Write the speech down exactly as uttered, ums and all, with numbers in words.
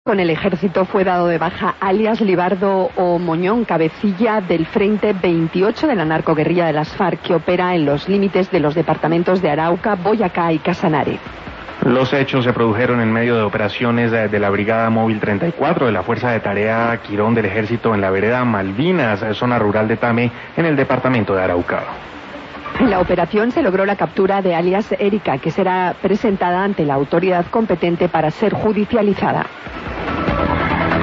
Con el ejército fue dado de baja alias Libardo o Moñón, cabecilla del Frente veintiocho de la narcoguerrilla de las FARC, que opera en los límites de los departamentos de Arauca, Boyacá y Casanare. Los hechos se produjeron en medio de operaciones de la Brigada Móvil treinta y cuatro de la Fuerza de Tarea Quirón del Ejército en la vereda Malvinas, zona rural de Tame, en el departamento de Arauca. En la operación se logró la captura de alias Erika, que será presentada ante la autoridad competente para ser judicializada.